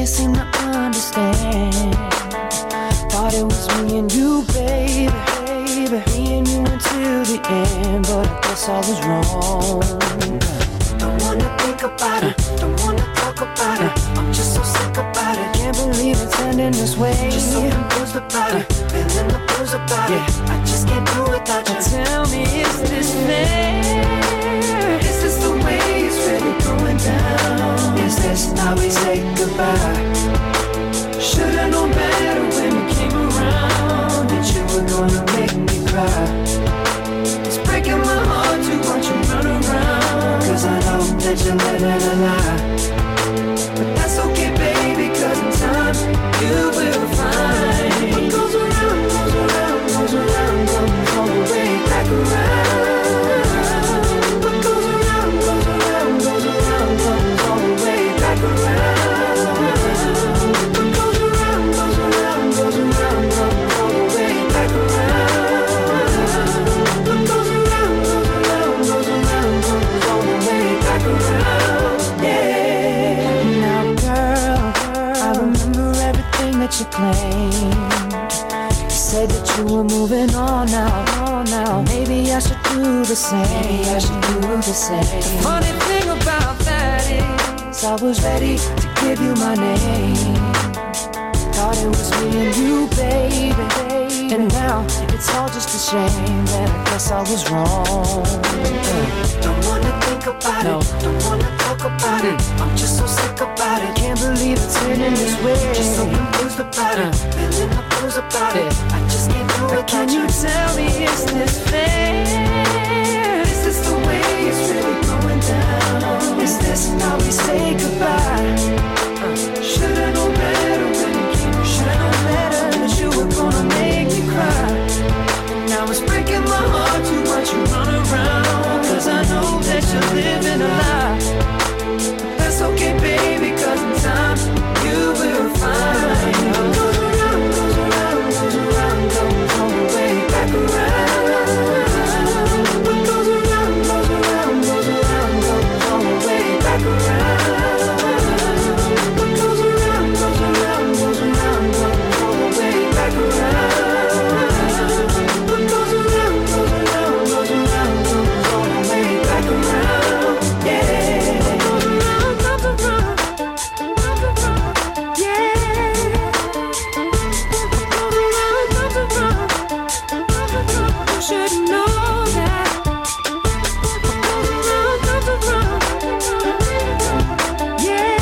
can't seem to understand. Thought it was me and you, baby. Me and you until the end, but I guess I was wrong. Don't wanna think about it, don't wanna talk about it. I'm just so sick about it, can't believe it's ending this way. Just so confused about it, feeling the blues about it. I just can't do without you. Tell me, is this fair? Is this the way it's really going down? Is this how we say goodbye? Should've known better when you came around, that you were gonna make me cry. It's breaking my heart to watch you run around, cause I know that you're living a lie. But that's okay, baby, cause in time you will find what goes around, goes around, goes around, comes all the way back around. What goes around, goes around, goes around, comes all the way back around. What goes around, goes around, goes around, comes all the way back around. What goes around, goes around, goes around, comes all the way back around. Yeah. Now, girl, I remember everything that you claimed. You said that you were moving on now. Maybe I should do the same. The funny thing about that is I was ready to give you my name. Thought it was me and you, baby. And now it's all just a shame that I guess I was wrong. Don't wanna think about it, don't wanna talk about it. I'm just so sick about it, can't believe it's ending this way. Just so confused about it, feeling the blues about it. I just can't do it. Can you tell me, is this fair? Is this the way it's really going down? Is this how we say goodbye? Should've known better when you came. Should've known better that you were gonna make me cry. And now it's breaking my heart to watch you run around, cause I know that you're living a lie. But that's okay, baby, cause in time you will find what goes around, goes around, goes around, comes all the way back around. What goes around, goes around, goes around, comes all the way back around. What goes around, goes around, goes around, comes all the way back around. What goes around, goes around, goes around, comes all the way back around. Yeah. What goes around, comes around, yeah. What goes around, comes around. You should know that. What goes around, comes around, yeah.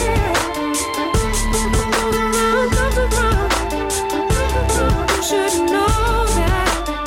What goes around, comes around. You should know that.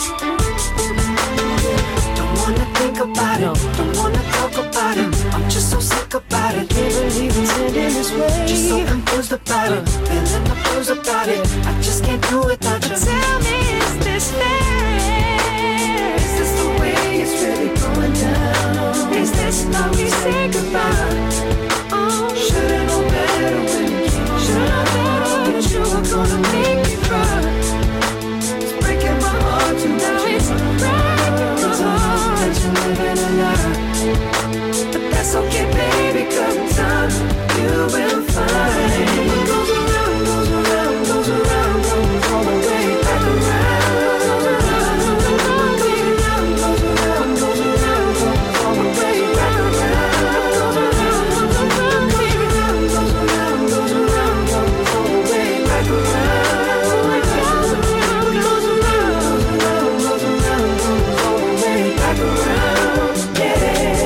Don't wanna think about it, don't wanna talk about it. I'm just so sick about it, can't believe it's ending this way. Just so confused about it, feeling the blues about it. I just can't do it without you. Tell me, is this fair? Is this the way it's really going down? Is this how we say goodbye? Oh, should've known better when you came. Should've known better that you were gonna make me cry. It's breaking my heart to now it's breaking my heart that you're living a lie. But that's okay, baby, cause in time you will find what goes around, goes around, goes around, comes all the way back around. What goes around, goes around, goes around, comes all the way back around. What goes around, goes around, goes around, goes around, comes all the way back around. What goes around, goes around, goes around, comes all the way back around. Yeah.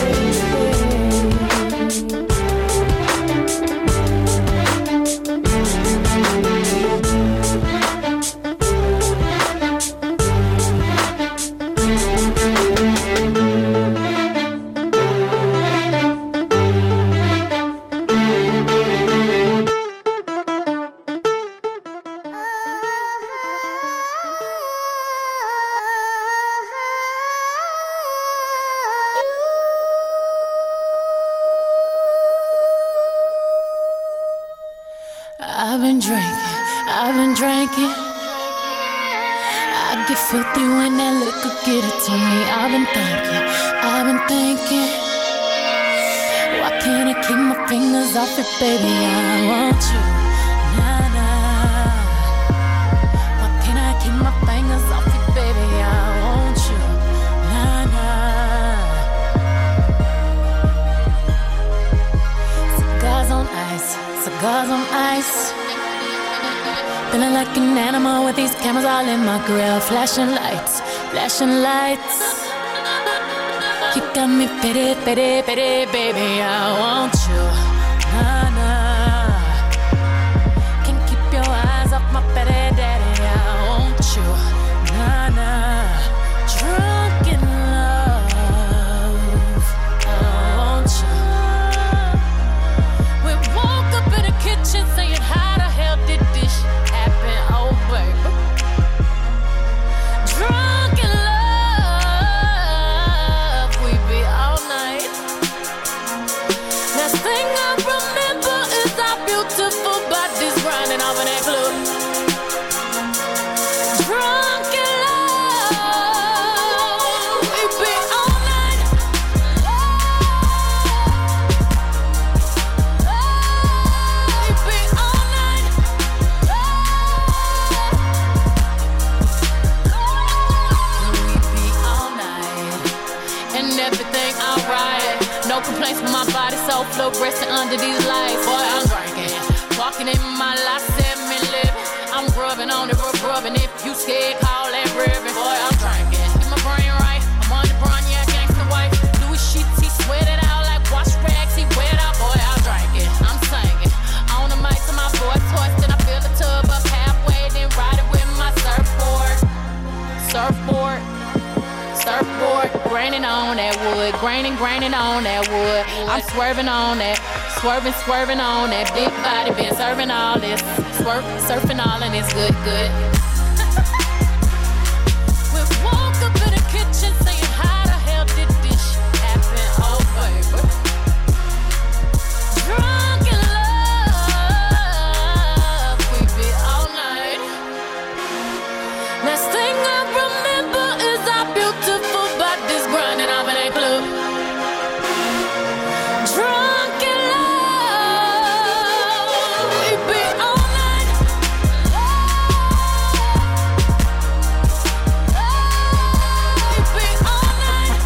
I've been drinking. I get filthy when that liquor get it to me. I've been thinking. Why can't I keep my fingers off it, baby? I want you, nah, nah. Why can't I keep my fingers off it, baby? I want you, nah, nah. Cigars on ice, cigars on ice. Feeling like an animal with these cameras all in my grill. Flashing lights, flashing lights. You got me pity, pity, pity, baby. I want you, nah, nah. Can't keep your eyes off my pity, daddy. I want you, nah, nah. Drunk in love, I want you. We woke up in the kitchen saying, how the hell did this happen? Oh, baby. Drunk in love, we be all night. Last thing I remember is our beautiful bodies grinding off in that club. Drunk in love, we be all night. We be all night. We be all night. And everything alright. No complaints with my body, so fluorescent under these lights. Boy, I'm drinking. Walking in my life, 7-Eleven. I'm grubbing on it, rubbing. If you scared, call that ribbon. Boy, I'm drinking. Get my brain right. I'm on the brown, yeah, gangsta wife. Louis sheets, he sweat it out like wash rags. He wet out, boy, I'm drinking. I'm singing. On the mic to my voice hoist, then I fill the tub up halfway, then ride it with my surfboard. Surfboard. Surfboard, graining on that wood, graining on that wood. I'm swerving on that, swerving on that big body, been serving all this, surfing all and it's good. We woke up in the kitchen saying, how the hell did this shit happen? Oh, baby. Drunk in love, we be all night. Last thing I remember is our beautiful bodies grinding off in that club. Drunk in love, we be all night. We be all night.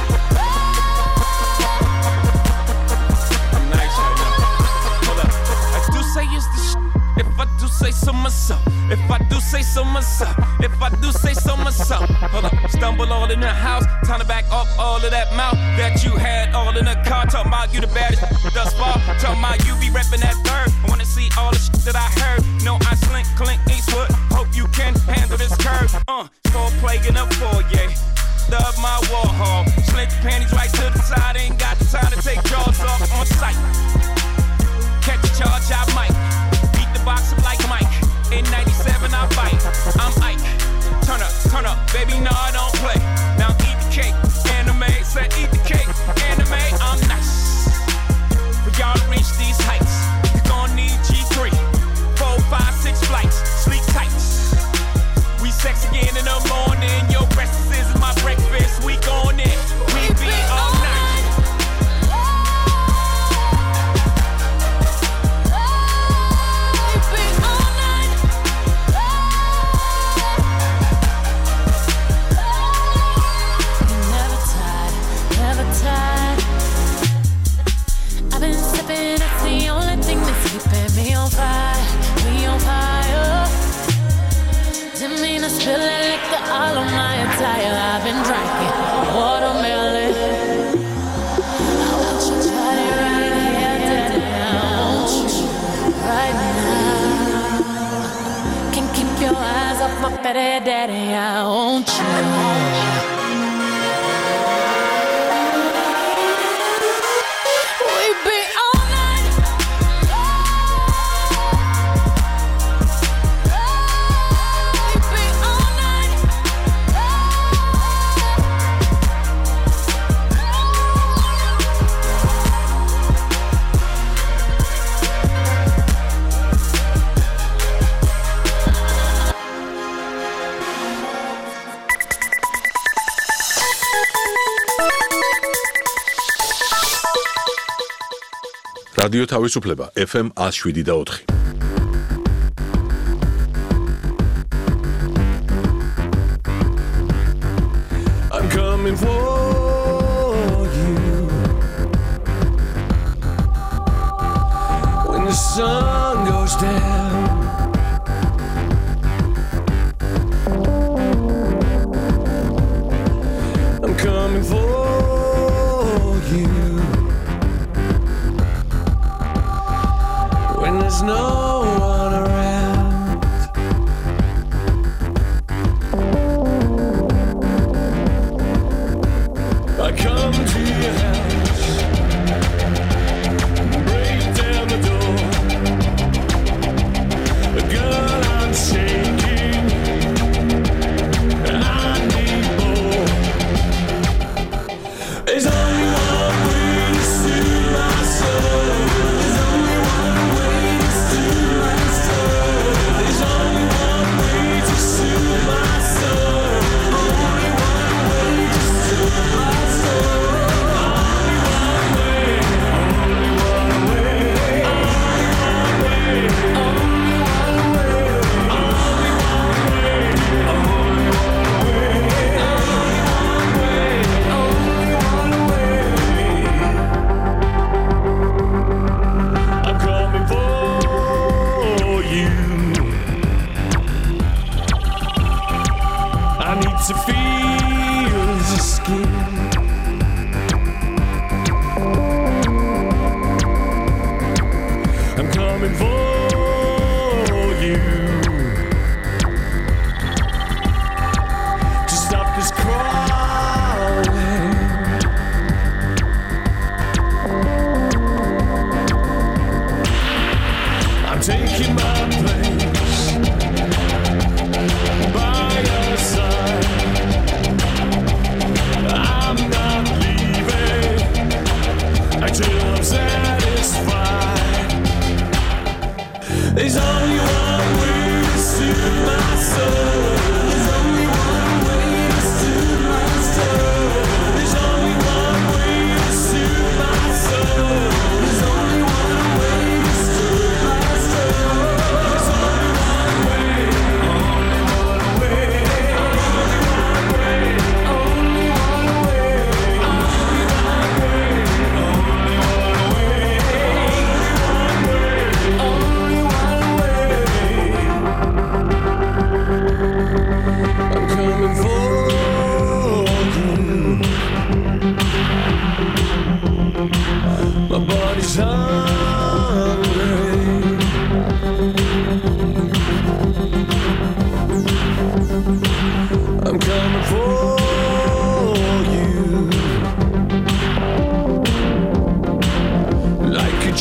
I'm nice right now. Hold up. I do say it's the if I do say so myself. If I do say so myself. If I do say so myself. Hold up. Stumble all in the house. Time to back up all of that mouth that you had all in the car. Talking about you the baddest thus far. Talking about you be repping that third. I wanna see all the shit that I heard. No, I slink, Clint Eastwood. Hope you can handle this curve. Score plague in the foyer. Love my Warhol. Slint your panties right to the side. Ain't got the time to take jaws off on sight. Catch a charge, I might. Beat the box up like Mike. In 97, I fight. I'm Ike. Turn up, baby, no, I don't play. Now eat the cake, anime. Said eat the cake, anime. I'm nice. For y'all to reach these heights, you gon' need G3. 4, 5, 6 flights, sleep tight. We sex again in the morning. Your breakfast is my breakfast. We gon' in. We be all night. I've been sipping, it's the only thing that's keeping me on fire. We on fire. Didn't mean to spill it, liquor all on my attire. I've been drinking watermelon. I want you body right here today. I want you right now. Can't keep your eyes off my fatty daddy. I want you. რადიო თავისუფლება FM 107.4. I'm coming for you when the sun goes down. I'm coming for you when there's no one around. I come to your house, break down the door. Girl, I'm shaking, I need more. There's only one way to soothe my soul. There's only one way to soothe my soul. There's only one way to soothe my soul. Only one way to soothe my soul. Only one way. Only one way. Only one way. Only one way. Only one way. Only one way. Only one way. I'm coming for you. I need to feel your skin. I'm coming for you to stop this crawling. I'm taking my place by your side. I'm not leaving until I'm satisfied. There's only one way to soothe my soul. There's only one way to soothe my soul. There's only one way to soothe my soul. There's only one way to soothe my soul. There's only one way. Only one way. Only one way. Only one way. Only one way. Only one way. Only one way. I'm coming for you. My body's hungry. I'm coming for you like a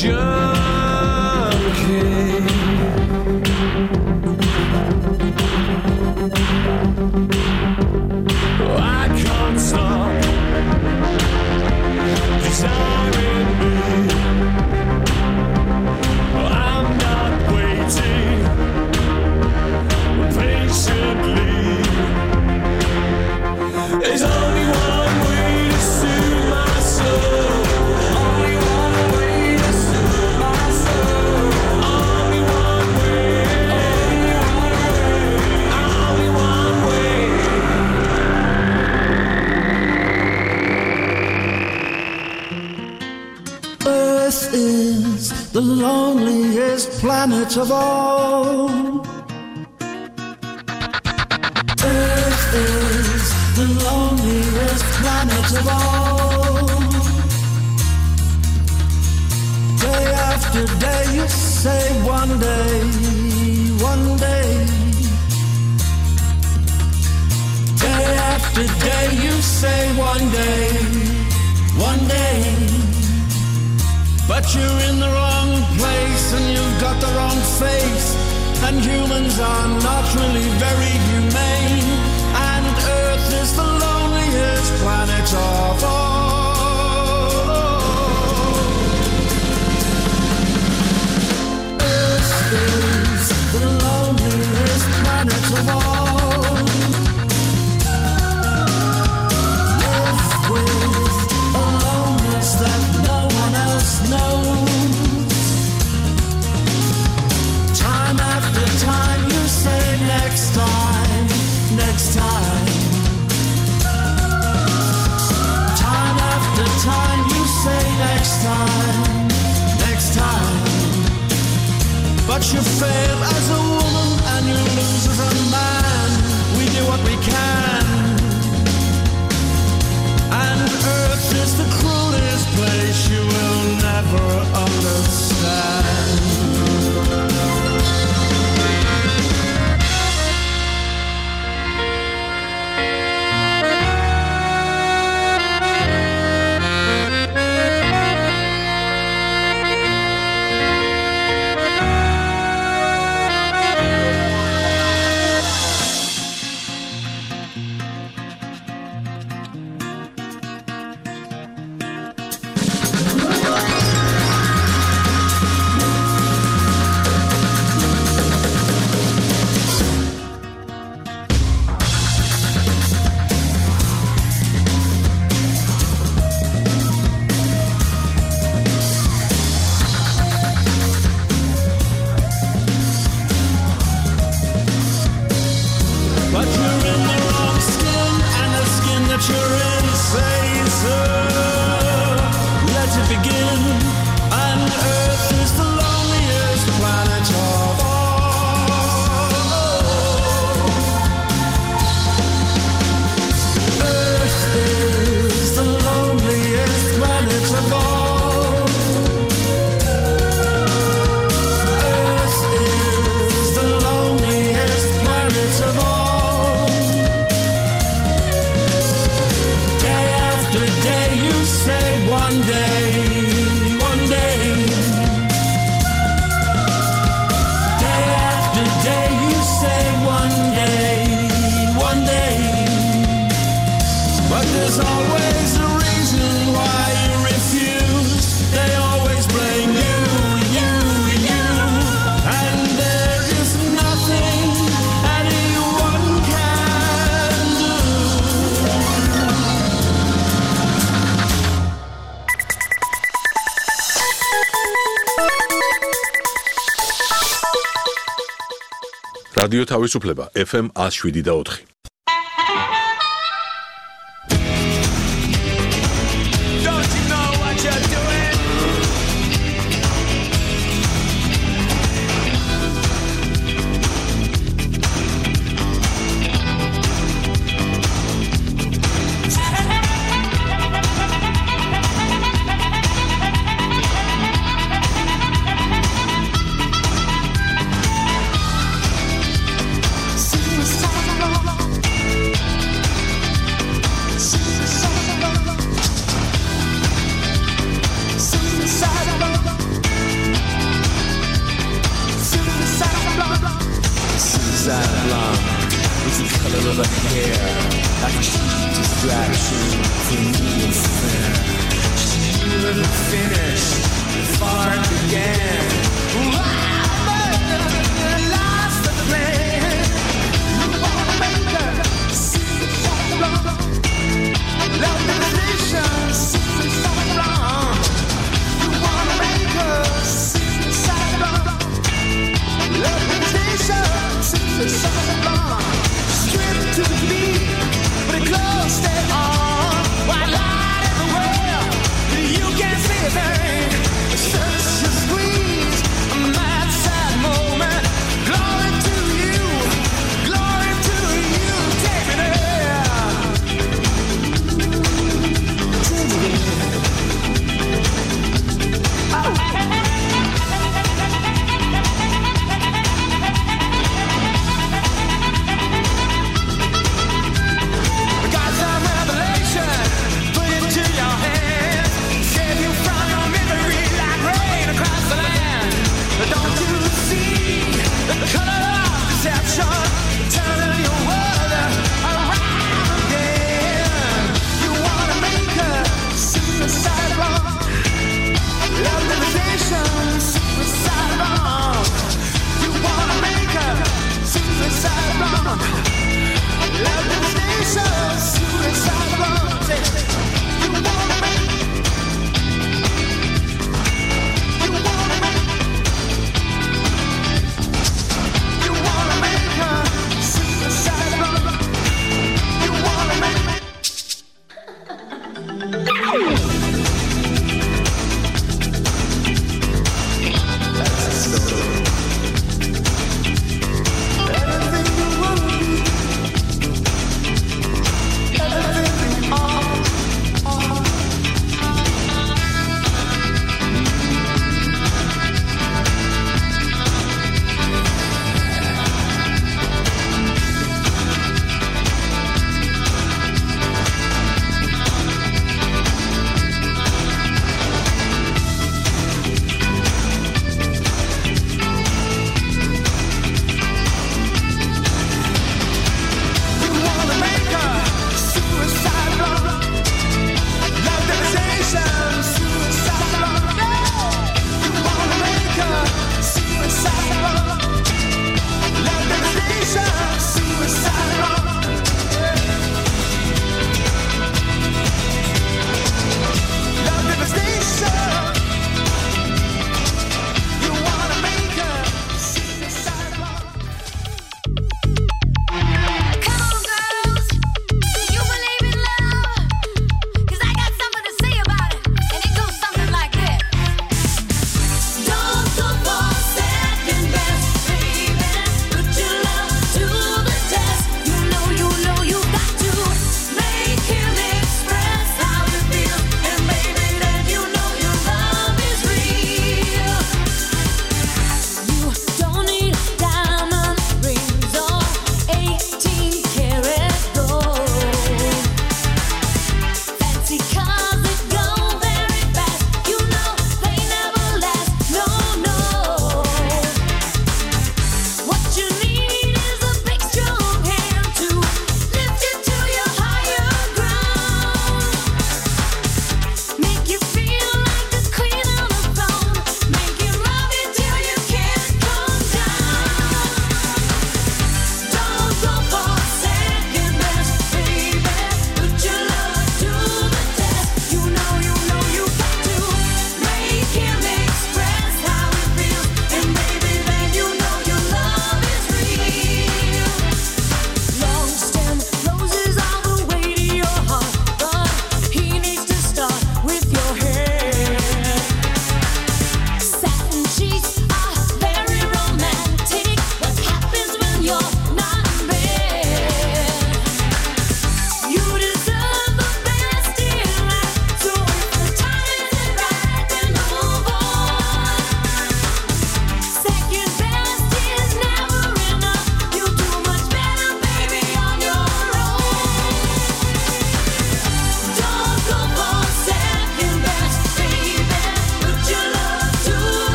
junkie. I can't stop desiring me. I'm not waiting patiently. There's only one way to soothe my soul. Only one way to soothe my soul. Only one way. Only one way. Earth is the loneliest planet of all. Earth is the loneliest planet of all. Day after day you say one day, one day. Day after day you say one day, one day. But you're in the wrong place and you've got the wrong face. And humans are not really very humane. And Earth is the loneliest planet of all. Earth is the loneliest planet of all. Live with a loneliness that no one else knows. you fail as a woman and you lose as a man. We do what we can. And Earth is the cruelest place you will never understand. რადიო თავისუფლება FM 107.4. White light everywhere, you can't see a thing. Search your screen.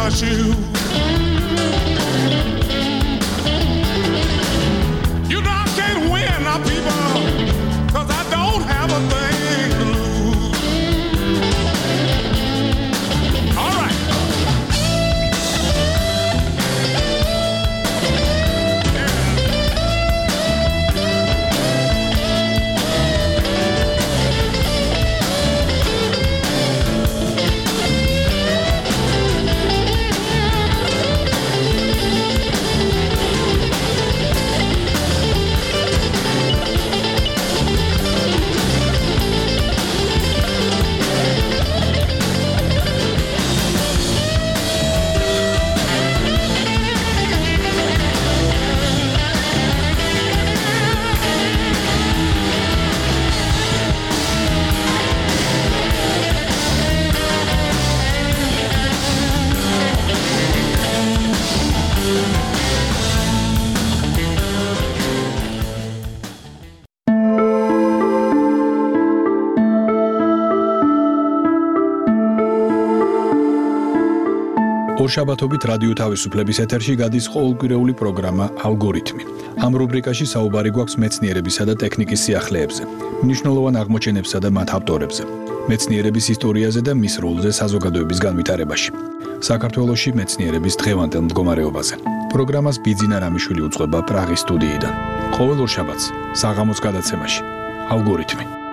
but you. You know I can't win now, people, 'cause I don't have a thing to lose. All right. ორშაბათობით რადიო თავისუფლების ეთერში გადის ყოველკვირეული პროგრამა ალგორითმი. ამ რუბრიკაში საუბარი გვაქვს მეცნიერებისა და ტექნიკის სიახლეებზე, მნიშვნელოვან აღმოჩენებსა და მათ ავტორებზე, მეცნიერების ისტორიაზე და მის როლზე საზოგადოების განვითარებაში. საქართველოში მეცნიერების დღევანდელ მდგომარეობაზე. პროგრამას ბიძინა რამიშვილი უწყება პრაღის სტუდიიდან. ყოველ ორშაბათს საღამოს გადაცემაში ალგორითმი.